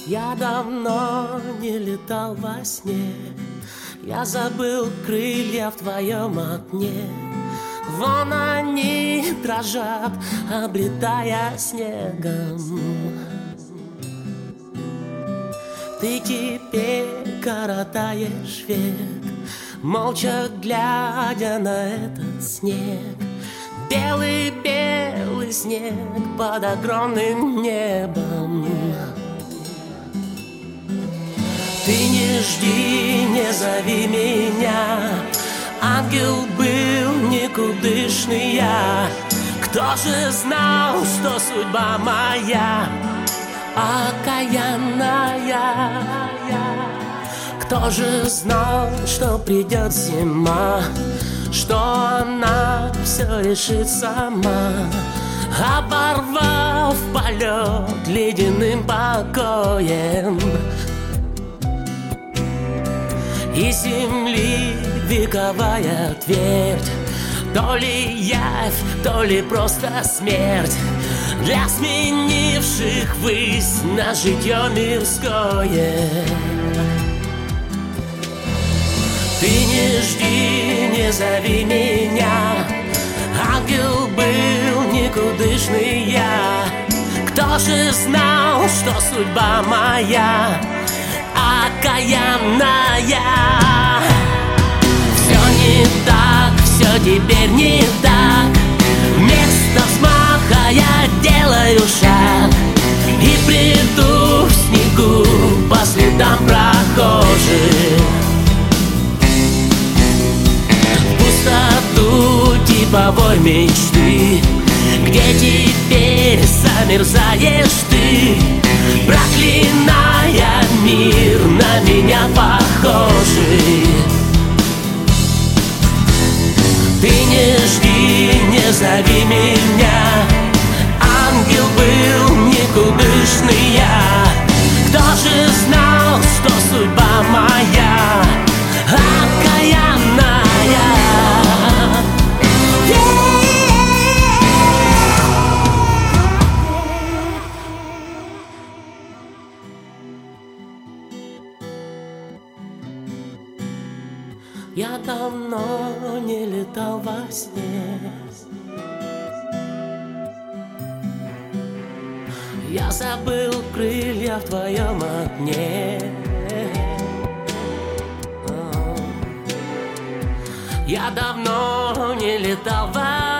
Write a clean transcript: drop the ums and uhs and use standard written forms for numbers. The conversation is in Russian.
Я давно не летал во сне, я забыл крылья в твоем окне. Вон они дрожат, облетая снегом. Ты теперь коротаешь век, молча глядя на этот снег. Белый-белый снег под огромным небом. Ты не жди, не зови меня, ангел был никудышный я. Кто же знал, что судьба моя окаянная? Кто же знал, что придет зима, что она все решит сама, оборвав полет ледяным покоем. И земли вековая твердь, то ли явь, то ли просто смерть для сменивших высь на житье мирское. Ты не жди, не зови меня, ангел был никудышный я. Кто же знал, что судьба моя окаянная? Все не так, все теперь не так. Вместо взмаха я делаю шаг и приду в снегу по следам прохожих. В пустоту типовой мечты, где теперь замерзаешь ты, проклиная мир на меня похожий. Ты не жди, не зови меня, ангел был никудышный я. Кто же знал, что судьба моя окаянная? Я давно не летал во сне, я забыл крылья в твоем окне. Я давно не летал во